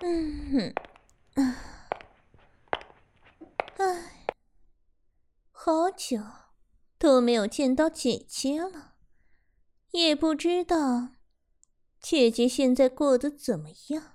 唉，好久都没有见到姐姐了，也不知道姐姐现在过得怎么样。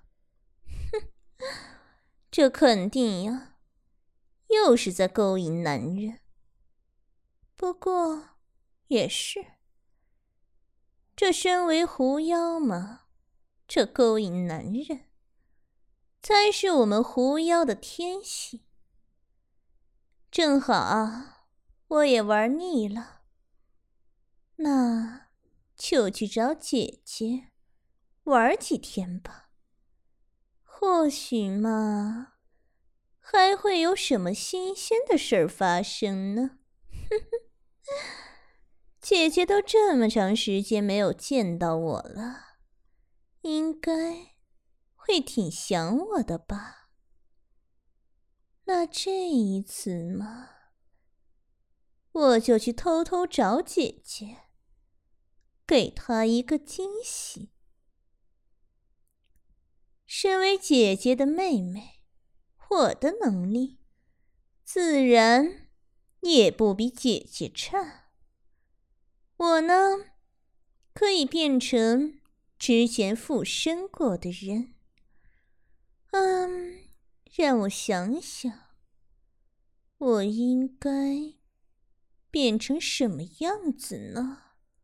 这肯定呀，又是在勾引男人。不过也是，这身为狐妖嘛，这勾引男人才是我们狐妖的天性。正好啊，我也玩腻了，那就去找姐姐玩几天吧。或许嘛，还会有什么新鲜的事儿发生呢？姐姐都这么长时间没有见到我了，应该会挺想我的吧？那这一次嘛，我就去偷偷找姐姐，给她一个惊喜。身为姐姐的妹妹，我的能力自然也不比姐姐差。我呢，可以变成之前附身过的人。让我想想，我应该变成什么样子呢？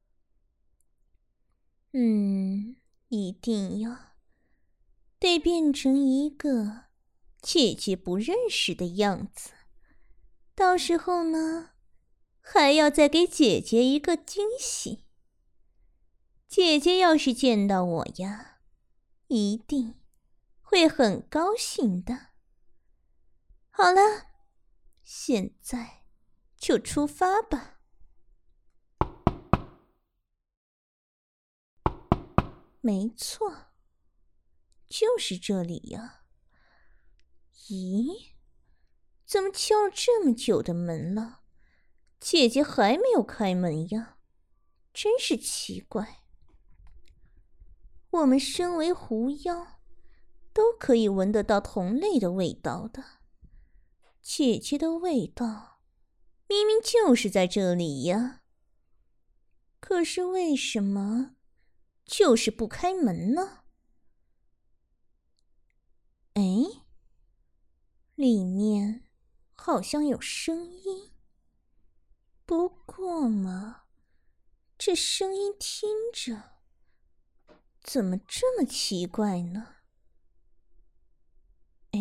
一定得变成一个姐姐不认识的样子。到时候呢，还要再给姐姐一个惊喜。姐姐要是见到我呀，一定会很高兴的。好了，现在就出发吧。没错，就是这里呀。咦，怎么敲了这么久的门了，姐姐还没有开门呀？真是奇怪。我们身为狐妖，都可以闻得到同类的味道的。姐姐的味道明明就是在这里呀，可是为什么就是不开门呢？哎，里面好像有声音，不过嘛，这声音听着怎么这么奇怪呢？哎，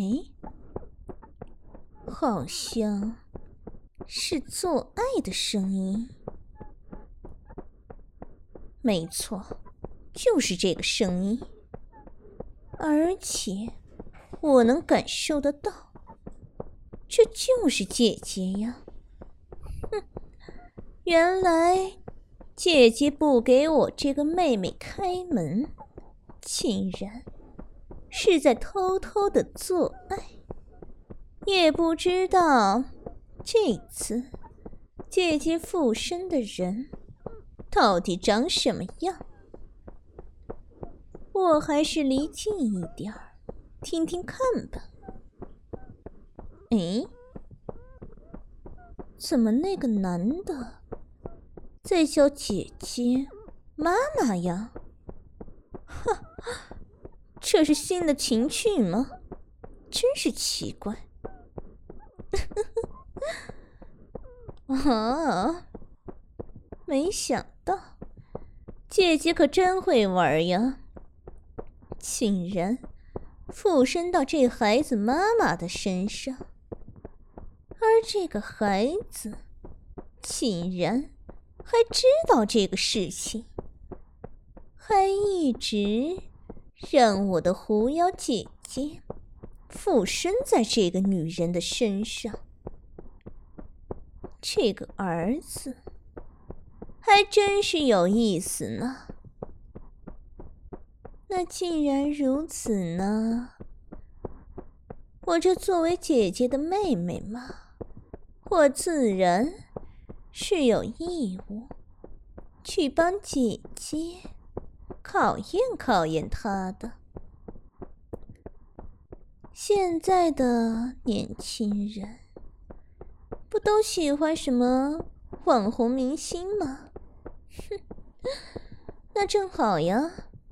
好像是做爱的声音。没错，就是这个声音。而且我能感受得到，这就是姐姐呀。原来姐姐不给我这个妹妹开门，竟然是在偷偷的做爱。也不知道这次姐姐附身的人到底长什么样。我还是离近一点儿，听听看吧。诶，怎么那个男的在叫姐姐妈妈呀？哈，这是新的情趣吗？真是奇怪。啊，没想到姐姐可真会玩呀，竟然附身到这孩子妈妈的身上，而这个孩子竟然还知道这个事情，还一直让我的狐妖姐姐附身在这个女人的身上。这个儿子还真是有意思呢。那既然如此呢，我这作为姐姐的妹妹嘛，我自然是有义务去帮姐姐考验考验她的。 现在的年轻人不都喜欢什么网红明星吗？哼，那正好呀。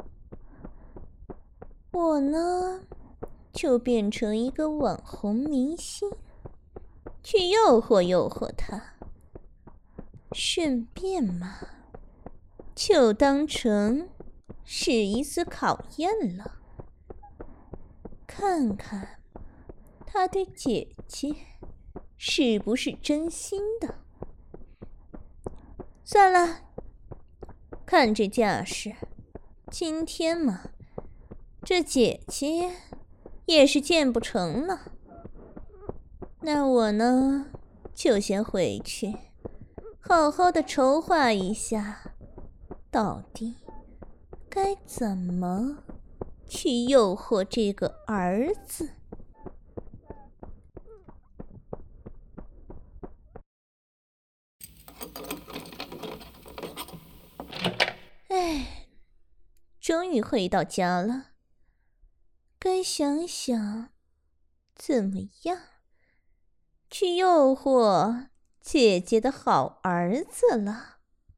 我呢，就变成一个网红明星，去诱惑诱惑他，顺便嘛，就当成是一次考验了，看看他对姐姐是不是真心的。算了，看这架势，今天嘛，这姐姐也是见不成了。那我呢，就先回去，好好的筹划一下，到底该怎么去诱惑这个儿子。哎，终于回到家了，该想想怎么样去诱惑姐姐的好儿子了。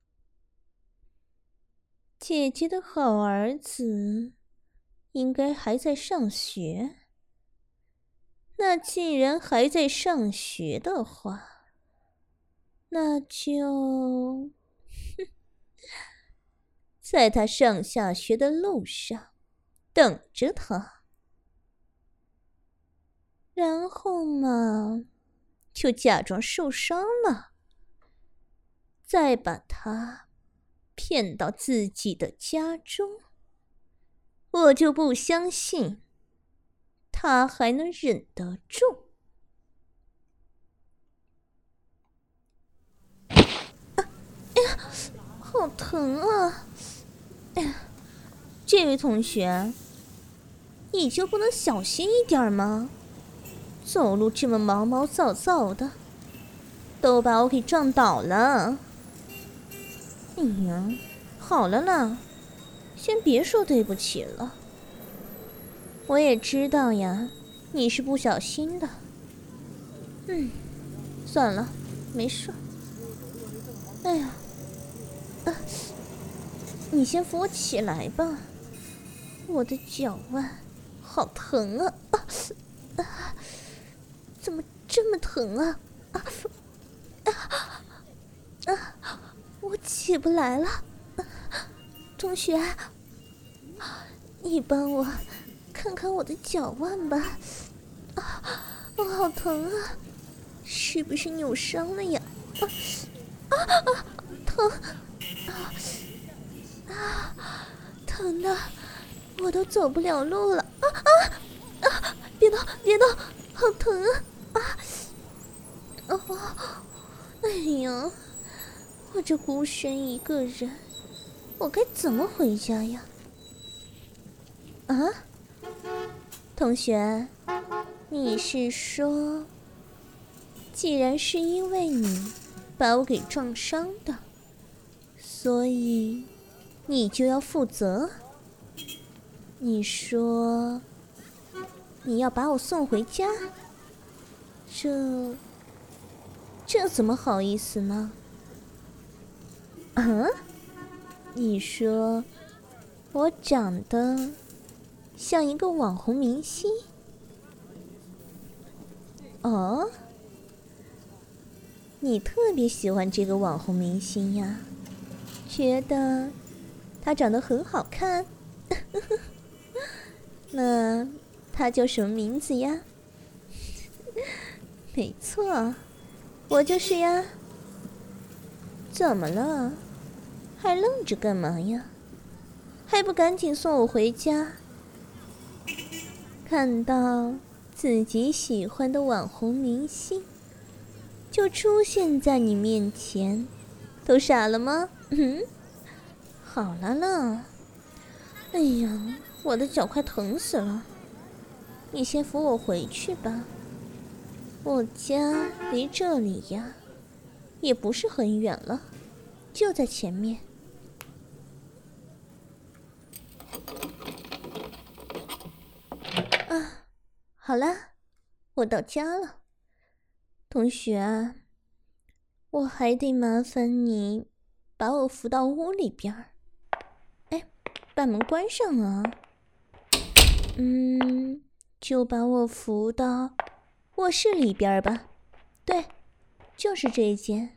姐姐的好儿子应该还在上学，那既然还在上学的话，那就在他上下学的路上等着他，然后嘛，就假装受伤了，再把他骗到自己的家中。我就不相信他还能忍得住。哎呀，好疼啊！哎呀，这位同学，你就不能小心一点吗？走路这么毛毛躁躁的，都把我给撞倒了。哎呀，好了啦，先别说对不起了。我也知道呀，你是不小心的。算了，没事。哎呀，你先扶我起来吧，我的脚腕好疼啊！怎么这么疼啊？我起不来了。同学，你帮我看看我的脚腕吧。我好疼啊，是不是扭伤了呀？疼！疼的我都走不了路了！别动，别动，好疼啊！哎呀，我这孤身一个人，我该怎么回家呀？同学，你是说，既然是因为你把我给撞伤的，所以你就要负责？你说你要把我送回家？这怎么好意思呢？你说我长得像一个网红明星？哦，你特别喜欢这个网红明星呀？觉得他长得很好看？那他叫什么名字呀？没错，我就是呀。怎么了？还愣着干嘛呀？还不赶紧送我回家？看到自己喜欢的网红明星就出现在你面前，都傻了吗？好了啦。哎呀，我的脚快疼死了，你先扶我回去吧。我家离这里呀，也不是很远了，就在前面。 好了，我到家了。同学啊，我还得麻烦你把我扶到屋里边儿。哎，把门关上啊。就把我扶到卧室里边吧。对，就是这一间。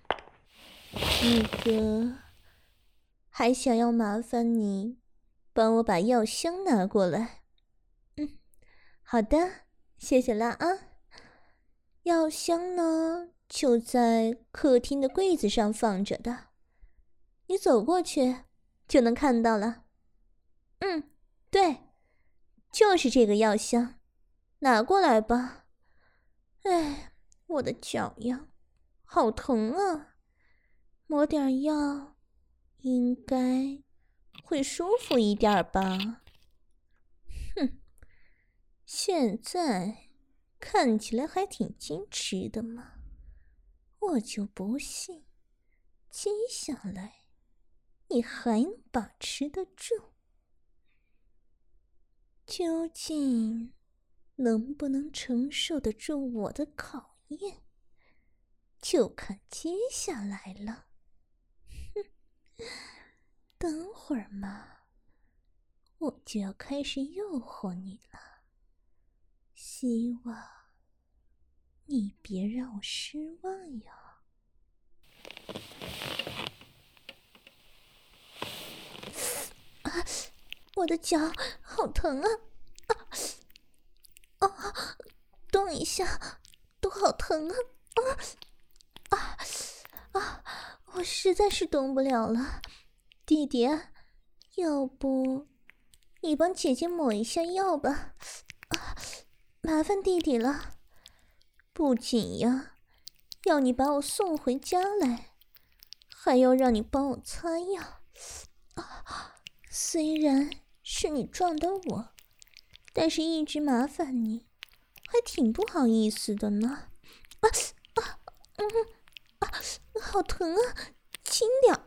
还想要麻烦你帮我把药箱拿过来。好的，谢谢啦啊。药箱呢，就在客厅的柜子上放着的，你走过去就能看到了。对，就是这个药箱，拿过来吧。哎，我的脚呀，好疼啊，抹点药应该会舒服一点吧。现在看起来还挺矜持的嘛，我就不信接下来你还能把持得住。究竟能不能承受得住我的考验，就看接下来了。等会儿嘛，我就要开始诱惑你了，希望你别让我失望哟。我的脚好疼啊！动一下都好疼啊！我实在是动不了了。弟弟，要不你帮姐姐抹一下药吧？麻烦弟弟了。不仅呀，要你把我送回家来，还要让你帮我擦药。虽然是你撞的我，但是一直麻烦你，还挺不好意思的呢。好疼啊，轻点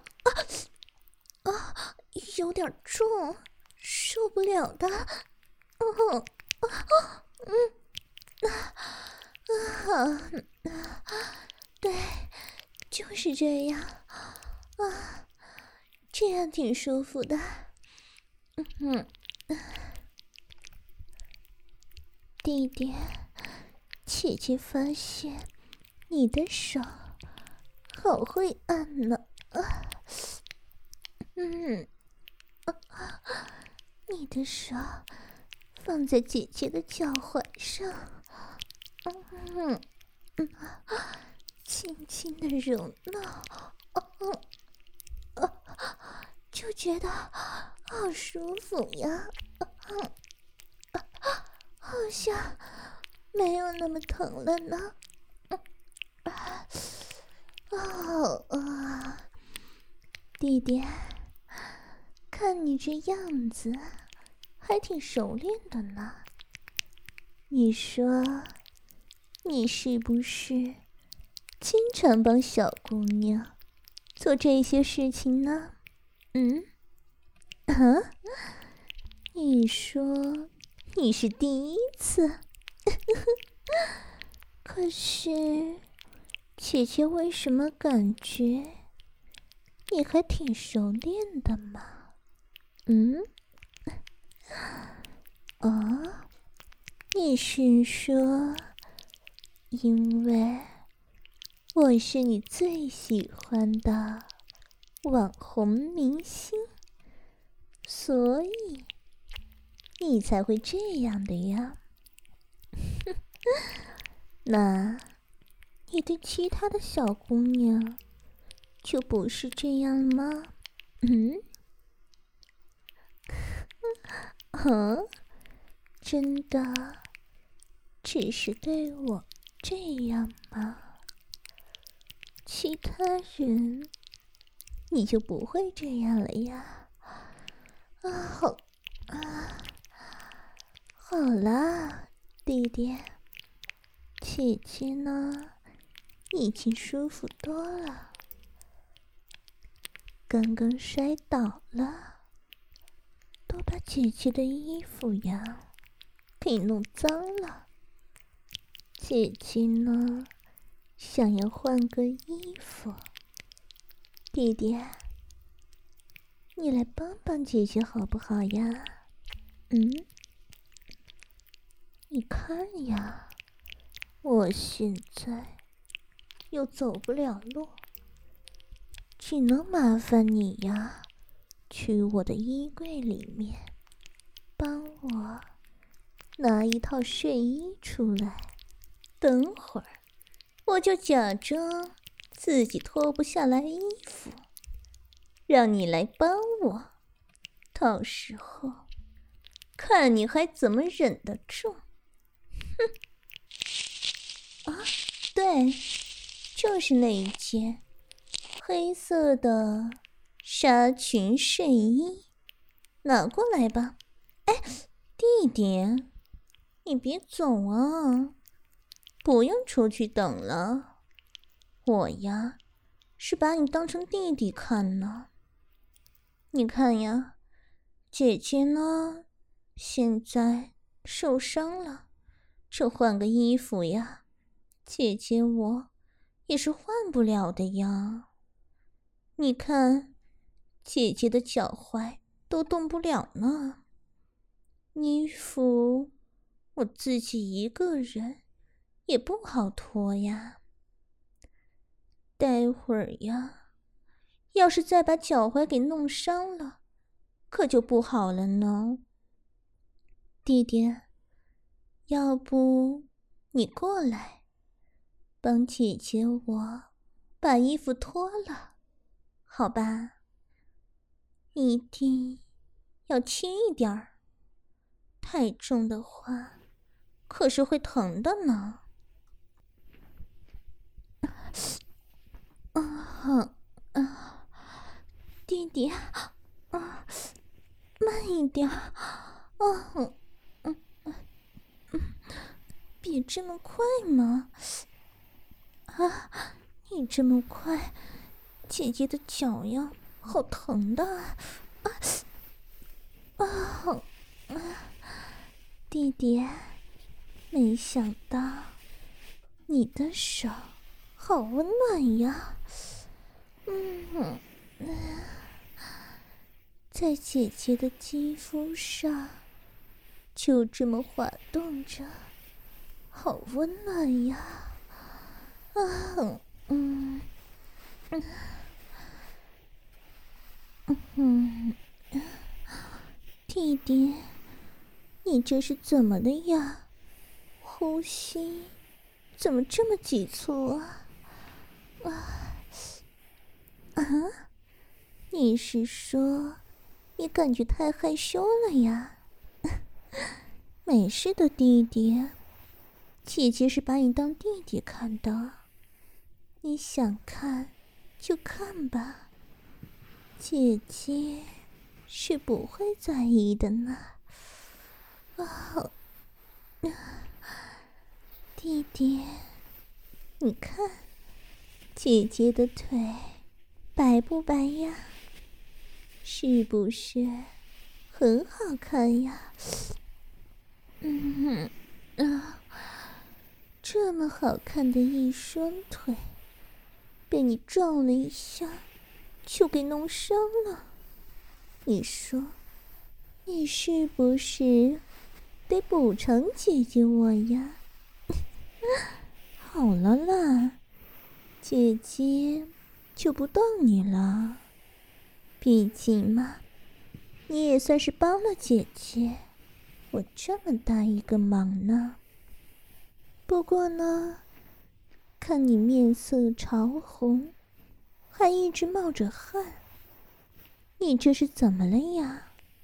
有点重，受不了的。对，就是这样这样挺舒服的。弟弟，姐姐发现你的手好会按呢。你的手放在姐姐的脚踝上，轻轻的揉弄，就觉得好舒服呀。好像没有那么疼了呢。弟弟，看你这样子还挺熟练的呢。你说你是不是经常帮小姑娘做这些事情呢？你说你是第一次？可是姐姐为什么感觉你还挺熟练的嘛？你是说因为我是你最喜欢的网红明星，所以你才会这样的呀？那你对其他的小姑娘就不是这样吗？真的只是对我这样吗？其他人你就不会这样了呀？好啦，弟弟，姐姐呢已经舒服多了。刚刚摔倒了，都把姐姐的衣服呀给弄脏了。 姐姐呢，想要换个衣服。弟弟，你来帮帮姐姐好不好呀？你看呀，我现在又走不了路，只能麻烦你呀，去我的衣柜里面帮我拿一套睡衣出来。等会儿我就假装自己脱不下来衣服，让你来帮我，到时候看你还怎么忍得住。对，就是那一件黑色的纱裙睡衣，拿过来吧。弟弟，你别走啊，不用出去等了。我呀，是把你当成弟弟看呢。你看呀，姐姐呢，现在受伤了，这换个衣服呀，姐姐我也是换不了的呀。你看，姐姐的脚踝都动不了呢。衣服我自己一个人也不好脱呀。待会儿呀，要是再把脚踝给弄伤了，可就不好了呢。弟弟，要不你过来，帮姐姐我把衣服脱了，好吧？一定要轻一点儿，太重的话可是会疼的呢。弟弟，慢一点，别这么快嘛！你这么快，姐姐的脚呀，好疼的！弟弟，没想到你的手好温暖呀！在姐姐的肌肤上就这么滑动着，好温暖呀！弟弟，你这是怎么了呀？呼吸怎么这么急促啊？你是说你感觉太害羞了呀？没事的，弟弟，姐姐是把你当弟弟看的，你想看就看吧，姐姐是不会在意的呢。弟弟，你看姐姐的腿白不白呀？是不是很好看呀？这么好看的一双腿，被你撞了一下，就给弄伤了。你说，你是不是得补偿姐姐我呀？好了啦，姐姐就不动你了。毕竟嘛，你也算是帮了姐姐我这么大一个忙呢。不过呢，看你面色潮红，还一直冒着汗，你这是怎么了呀？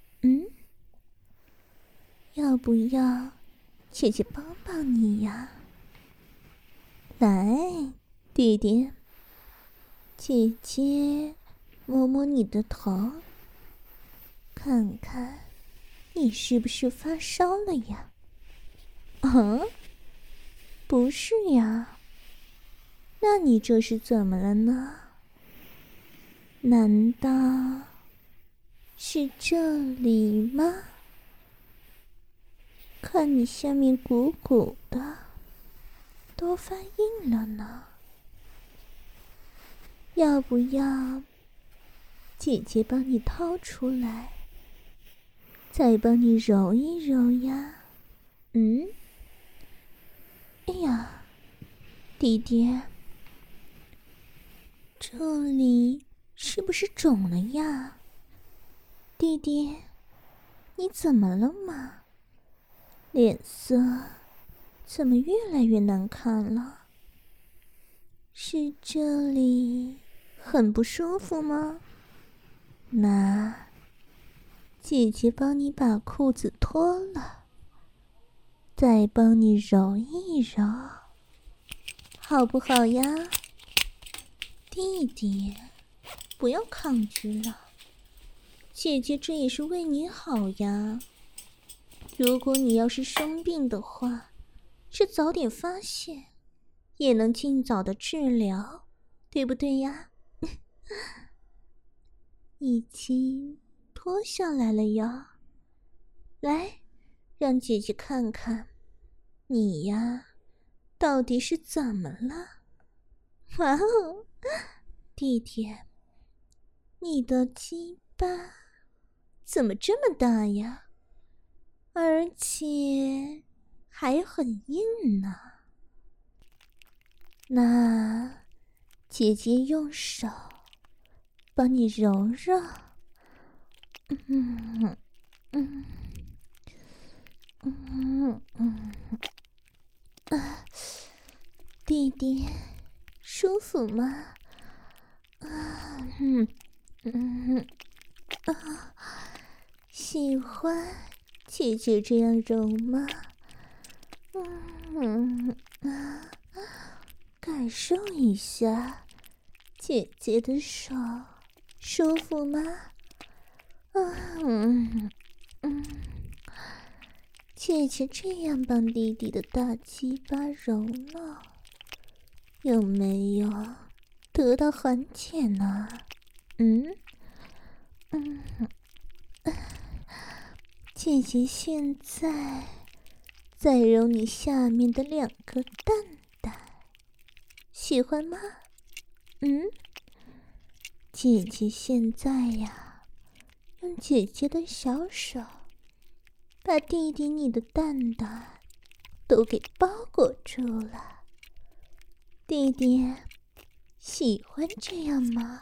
要不要姐姐帮帮你呀？来，弟弟，姐姐摸摸你的头，看看你是不是发烧了呀？不是呀，那你这是怎么了呢？难道是这里吗？看你下面鼓鼓的， 都发硬了呢。要不要姐姐帮你掏出来，再帮你揉一揉呀？哎呀，弟弟，这里是不是肿了呀？弟弟，你怎么了嘛？脸色怎么越来越难看了？是这里很不舒服吗？那姐姐帮你把裤子脱了，再帮你揉一揉，好不好呀？弟弟，不要抗拒了，姐姐这也是为你好呀。如果你要是生病的话，是早点发现，也能尽早的治疗，对不对呀？已经脱下来了哟，来，让姐姐看看，你呀，到底是怎么了？哇哦，弟弟，你的鸡巴怎么这么大呀？而且还很硬呢。那姐姐用手帮你揉揉。弟弟，舒服吗？喜欢姐姐这样揉吗？感受一下姐姐的手，舒服吗？姐姐这样帮弟弟的大鸡巴揉了，有没有得到缓解呢？姐姐现在揉你下面的2个蛋蛋，喜欢吗？姐姐现在呀，用姐姐的小手把弟弟你的蛋蛋都给包裹住了。弟弟，喜欢这样吗？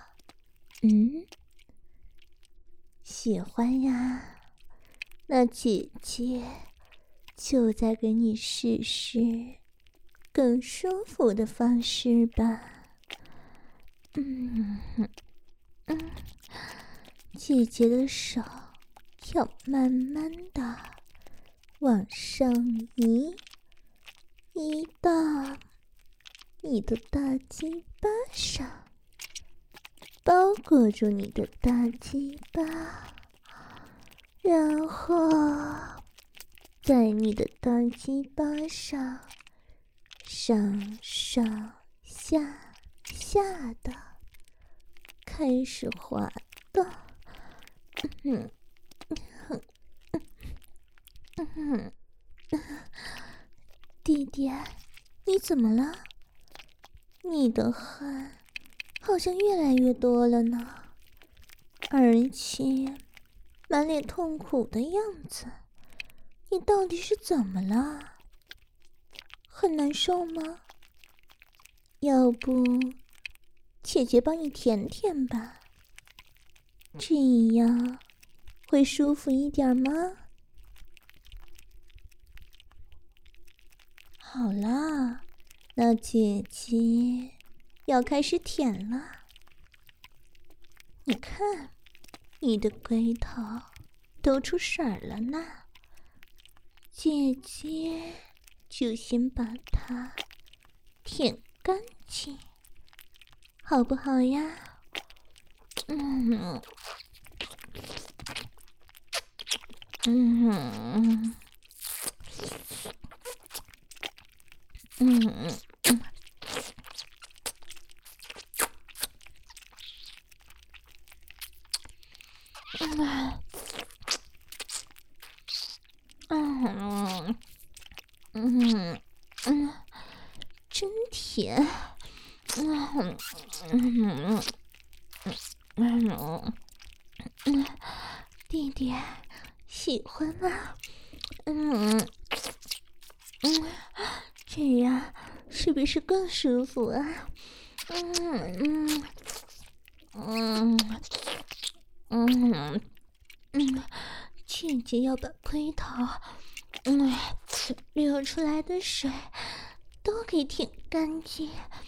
喜欢呀。那姐姐就再给你试试更舒服的方式吧。姐姐的手要慢慢的往上移，移到你的大鸡巴上，包裹住你的大鸡巴，然后在你的大鸡巴上上上下下的开始滑动。弟弟，你怎么了？你的汗好像越来越多了呢，而且满脸痛苦的样子，你到底是怎么了？很难受吗？要不姐姐帮你舔舔吧，这样会舒服一点吗？好啦，那姐姐要开始舔了。你看，你的龟头都出水了呢，姐姐就先把它舔干净，好不好呀？ 真甜。弟弟喜欢吗？这样是不是更舒服啊？姐姐要把龟头流出来的水都给舔干净。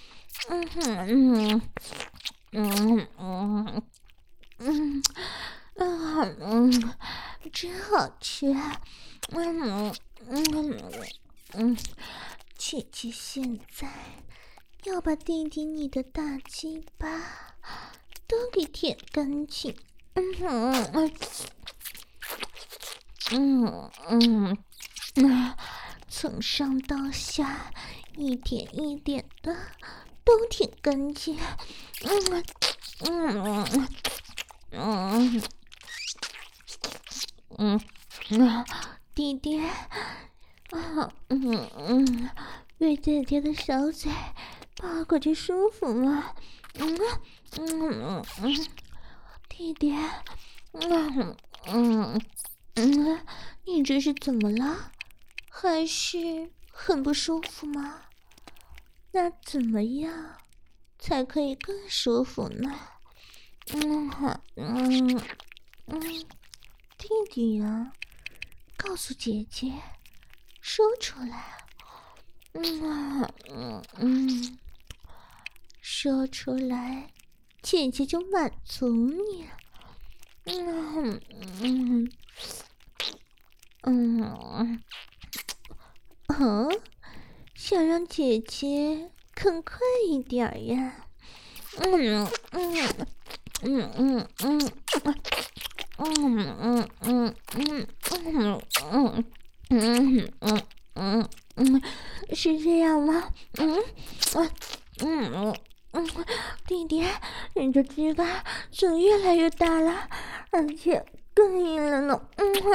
真好吃。姐姐现在要把弟弟你的大鸡巴都给舔干净。从上到下一点一点的都舔干净。弟弟被姐姐的小嘴包裹着舒服吗？弟弟你这是怎么了？还是很不舒服吗？那怎么样才可以更舒服呢？弟弟呀，告诉姐姐，说出来。说出来，姐姐就满足你。想让姐姐更快一点呀。是这样吗？弟弟，你的鸡巴怎么越来越大了，而且更硬了呢？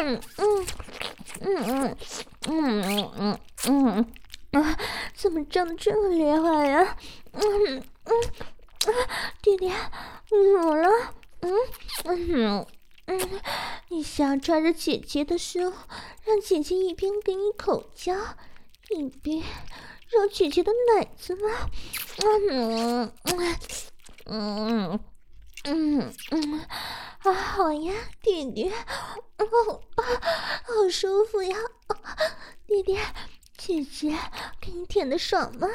怎么胀得这么厉害呀？弟弟，你怎么了？你想抓着姐姐的手，让姐姐一边给你口交，一边揉姐姐的奶子吗？好呀，弟弟，好舒服呀，弟弟，姐姐给你舔的爽吗？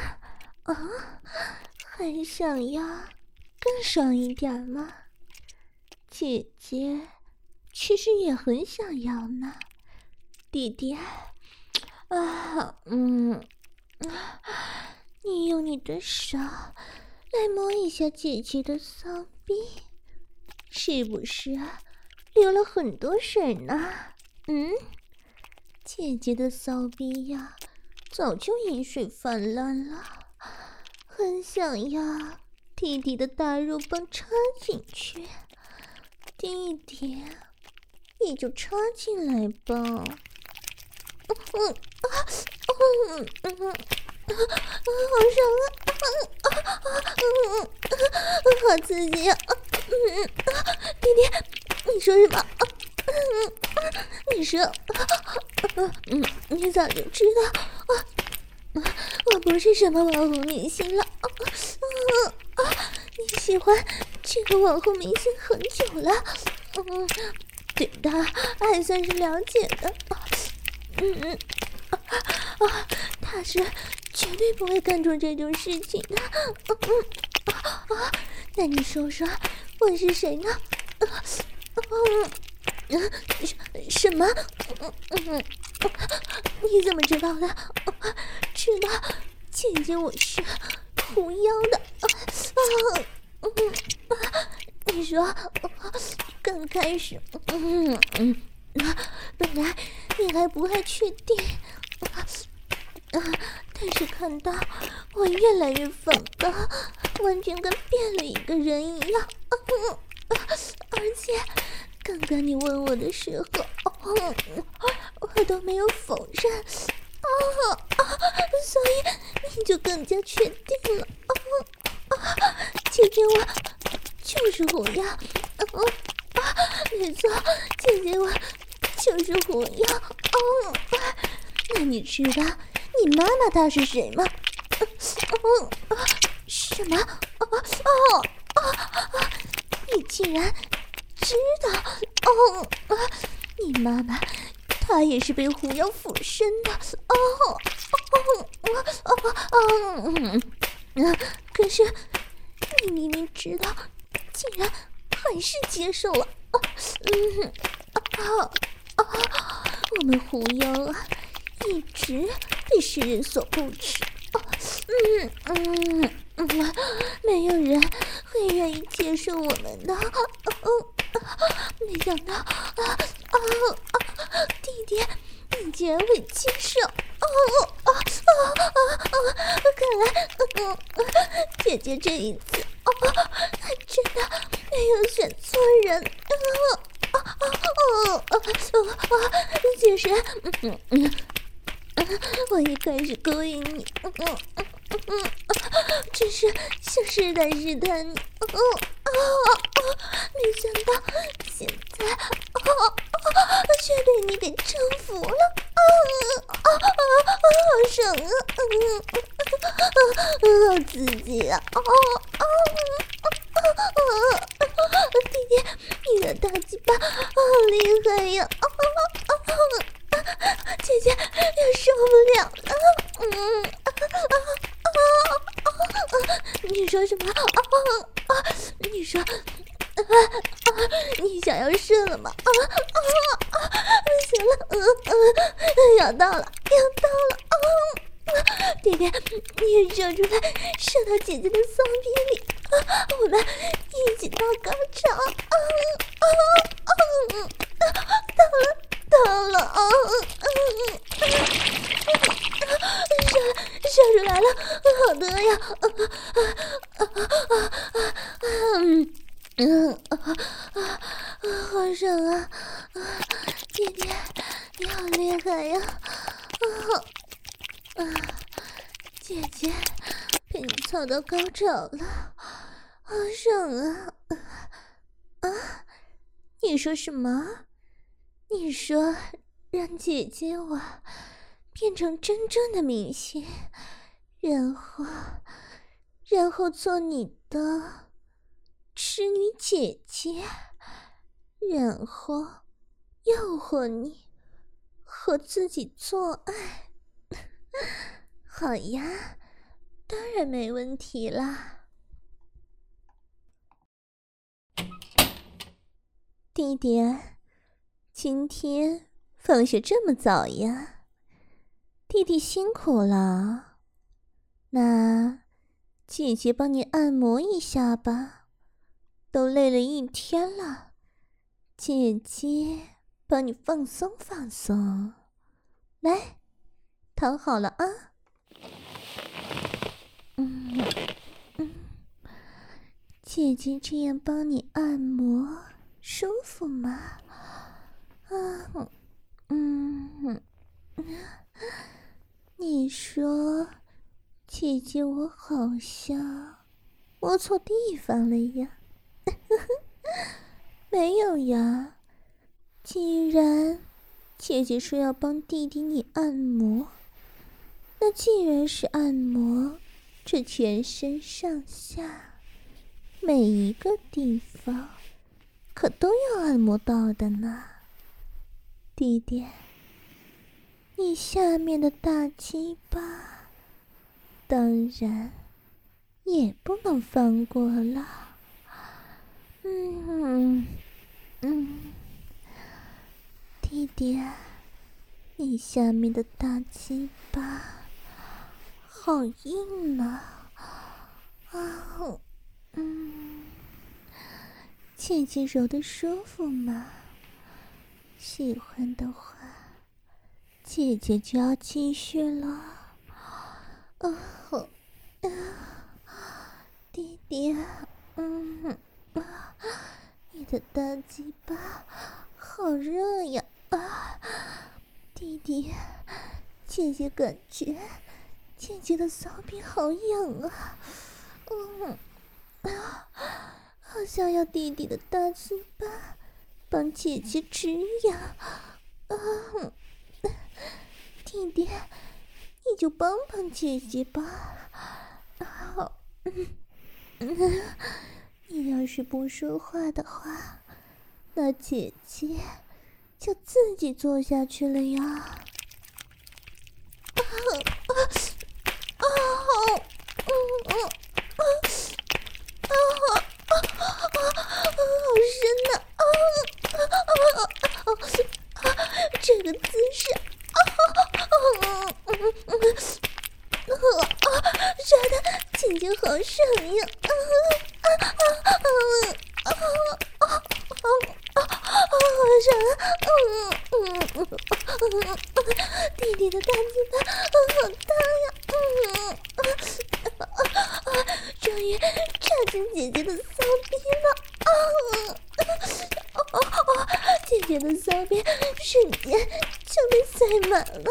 还想要更爽一点吗？姐姐其实也很想要呢，弟弟。你用你的手来摸一下姐姐的骚逼，是不是流了很多水呢？姐姐的骚逼呀，早就饮水泛滥了，很想要弟弟的大肉棒插进去。弟弟，你就插进来吧。好爽啊！好刺激啊！弟弟，你说什么？你说，你早就知道我不是什么网红明星了。你喜欢这个网红明星很久了，对他还算是了解的。他是绝对不会干出这种事情的。那你说说我是谁呢？什么？你怎么知道的？知道姐姐我是狐妖的。你说刚开始本来你还不太确定，但是看到我越来越反感，完全跟变了一个人一样。而且刚刚你问我的时候，我都没有否认， 所以你就更加确定了。姐姐我就是狐妖。没错，姐姐我就是狐妖。那你知道你妈妈她是谁吗？什么？你竟然知道？你妈妈她也是被狐妖附身的。可是你明明知道，竟然还是接受了。我们狐妖啊，一直被世人所不齿。没有人会愿意接受我们的。没想到弟弟你竟然会接受。看来姐姐这一次还真的没有选错人。其实我一开始勾引你，只是想试探你。没想到现在却被你给征服了。好爽啊！好刺激啊！弟弟，你的大鸡巴好厉害呀！姐姐也受不了了。你说什么？你说你想要射了吗？行了，要到了。弟弟，你也射出来，射到姐姐的骚逼里，我们一起到高潮。到了，射出来了，好多呀！好爽啊！姐姐，你好厉害呀！姐姐被你操到高潮了，好爽啊！你说什么？你说让姐姐我变成真正的明星，然后做你的痴女姐姐，然后诱惑你和自己做爱。好呀，当然没问题啦。弟弟，今天放学这么早呀？弟弟辛苦了，那姐姐帮你按摩一下吧，都累了一天了，姐姐帮你放松放松。来，躺好了啊。姐姐这样帮你按摩舒服吗？你说姐姐我好像摸错地方了呀？没有呀，既然姐姐说要帮弟弟你按摩，那既然是按摩，这全身上下每一个地方可都要按摩到的呢。弟弟，你下面的大鸡巴当然也不能放过了。弟弟，你下面的大鸡巴好硬啊！姐姐揉得舒服吗？喜欢的话，姐姐就要继续了。弟弟，你的大鸡巴好热呀！弟弟，姐姐感觉姐姐的骚逼好痒啊！好想要弟弟的大嘴巴帮姐姐止痒。弟弟，你就帮帮姐姐吧。你要是不说话的话，那姐姐就自己坐下去了呀。好深呐！这个姿势，抓的姐姐好爽呀！弟弟的大嘴巴好大呀！终于插进姐姐的骚逼了！姐姐的骚逼瞬间就被塞满了！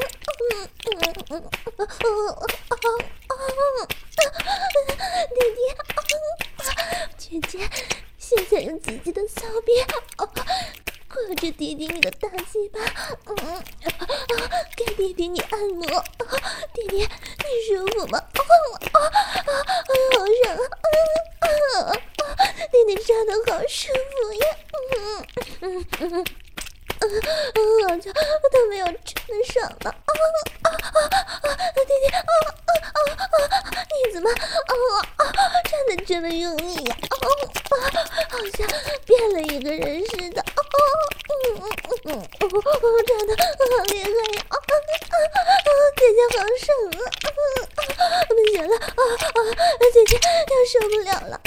弟弟，姐姐现在用姐姐的骚逼裹着弟弟你的大鸡巴，给弟弟你按摩，弟弟你舒服吗？好爽啊！弟弟抓的好舒服呀！好像都没有真的爽了！弟弟，你怎么抓的这么用力呀？好像变了一个人似的！抓的好厉害呀！姐姐好爽啊！不行了，姐姐要受不了了！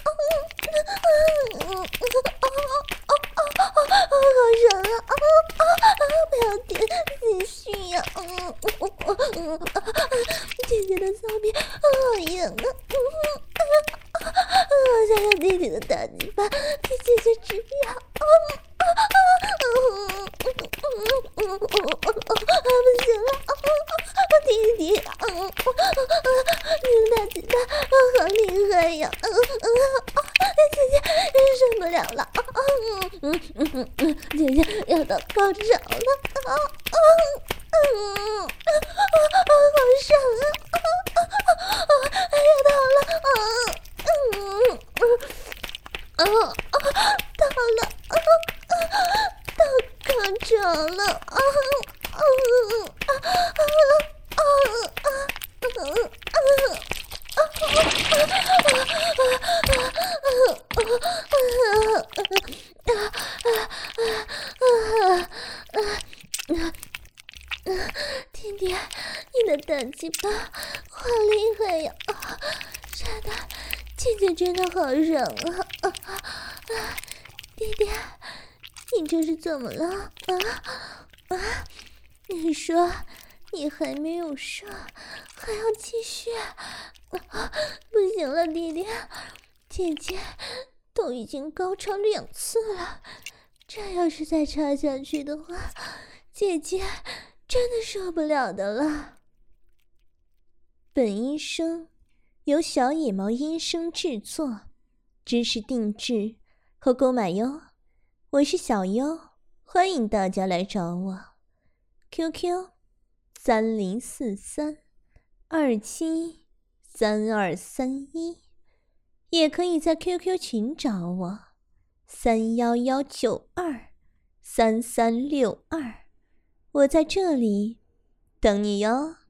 好爽啊！不要停，继续呀！姐姐的骚逼好痒啊！好想要弟弟的大鸡巴给姐姐止痒！不行了，弟弟，你的大鸡巴好厉害呀！姐姐受不了了，姐姐要到高潮了，好爽啊！要到了，到了，到高潮了，弟弟，你的大鸡巴好厉害呀！抓的姐姐真的好爽啊！弟弟，你这是怎么了？你说你还没有射，还要继续？不行了，弟弟，姐姐都已经高潮2次了，这要是再插下去的话，姐姐真的受不了的了。本音声由小野猫音声制作，知识定制和购买哟。我是小优，欢迎大家来找我。QQ 3043273231，也可以在 QQ 群找我311923362，我在这里等你哟。